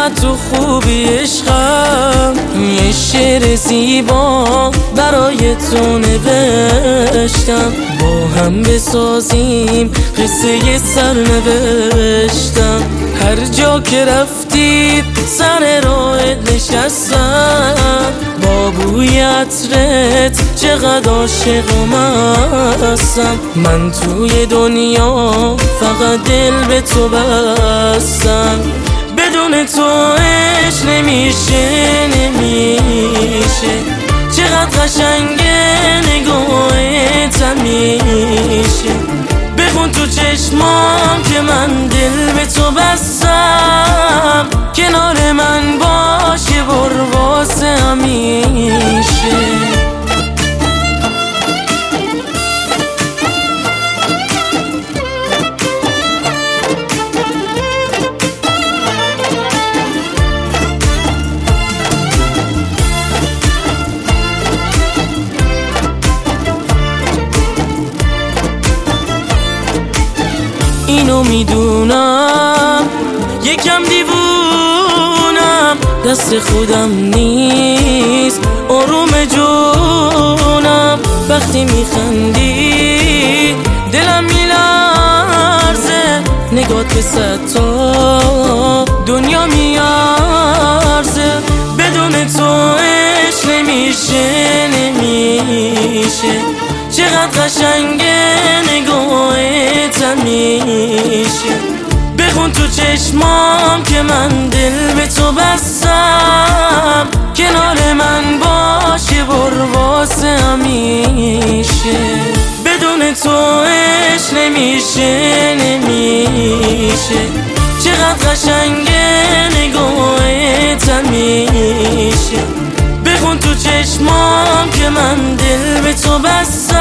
چقدر تو خوبی عشقم، یه شعر زیبا برای تو نوشتم، با هم بسازیم قصه سرنوشتم. هر جا که رفتی سر راه نشستم، با بوی عطرت چقدر عاشق هستم. من توی دنیا فقط دل به تو بستم، بدون تو عشق نمیشه. چقدر قشنگه نگاهت همیشه، بخون تو چشمام که من دل به تو بستم. کنار من باش یه بار واسه همیشه. اینو میدونم یکم دیوونم، دست خودم نیست آروم جونم. وقتی میخندی دلم میلرزه، نگات به صد تا دنیا میارزه. بدون تو عشق نمیشه. چقدر قشنگه نگاهت همیشه، بخون تو چشمام که من دل به تو بستم. کنار من باش یه بار واسه همیشه، بدون تو عشق نمیشه. چقدر قشنگه نگاهت همیشه، بخون تو چشمام که من دل به تو بستم.